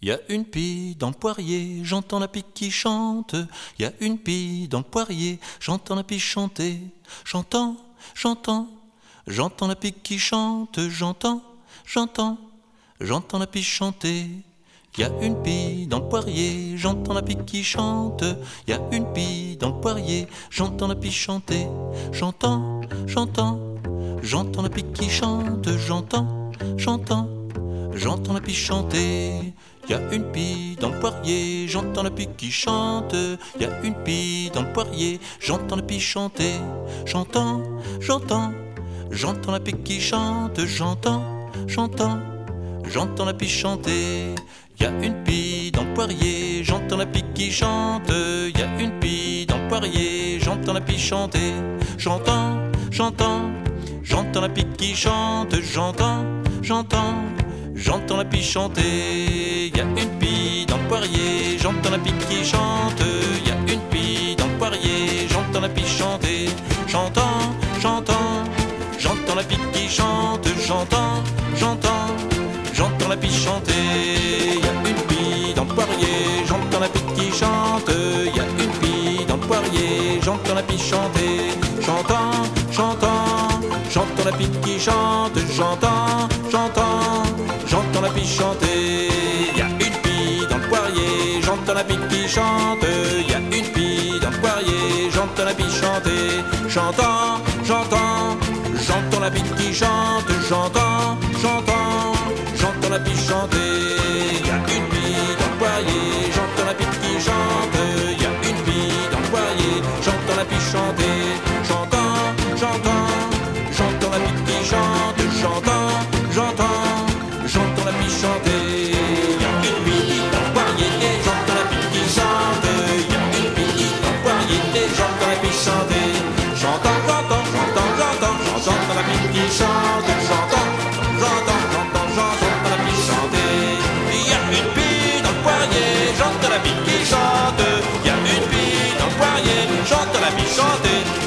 Y a une pie dans le poirier, j'entends la pie qui chante. Y a une pie dans le poirier, j'entends la pie chanter. J'entends, j'entends, j'entends la pie qui chante. J'entends, j'entends, j'entends la pie chanter. Y a une pie dans le poirier, j'entends la pie qui chante. Y a une pie dans le poirier, j'entends la pie chanter. J'entends, j'entends, j'entends la pie qui chante. J'entends, j'entends, j'entends la pie chanter. Y a une pie dans le poirier, j'entends la pie qui chante. Y a une pie dans le poirier, j'entends la pie chanter. J'entends, j'entends, j'entends la pie qui chante. J'entends, j'entends, j'entends la pie chanter. Y a une pie dans le poirier, j'entends la pie qui chante. Y a une pie dans le poirier, j'entends la pie chanter. J'entends, j'entends, j'entends la pie qui chante. J'entends, j'entends, j'entends la pie chanter. Y a une pie dans le poirier, j'entends la pie qui chante. Y a une pie dans le poirier, j'entends la pie chanter. J'entends, j'entends, j'entends la pie qui chante. J'entends, j'entends, j'entends la pie chanter. Y a une pie dans le poirier, j'entends la pie qui chante. Y a une pie dans le poirier, j'entends la pie chanter. J'entends, j'entends, j'entends la pie qui chante. J'entends, j'entends, j'entends la pie chanter. Y a une pie dans le poirier, j'entends la pie qui chante. Y a une pie dans le poirier, j'entends la pie chanter. J'entends, j'entends, j'entends la pie qui chante. J'entends, j'entends, j'entends la pie chanter. Y a une pie dans le poirier, j'entends la pie qui chante. Y a une pie dans le poirier, j'entends la pie chanter. J'entends, j'entends, j'entends la pie qui chante. J'entends, j'entends, j'entends la pie chanter. Y a une pie dans le poirier et j'entends la pie qui chante. Y a une pie dans le poirier et j'entends la pie chanter. J'entends, j'entends, j'entends, j'entends, j'entends la pie qui chante. J'entends, j'entends, j'entends, j'entends la pie chanter. Y a une pie dans le poirier, j'entends la pie qui chante. Y a une pie dans le poirier, j'entends la pie chanter.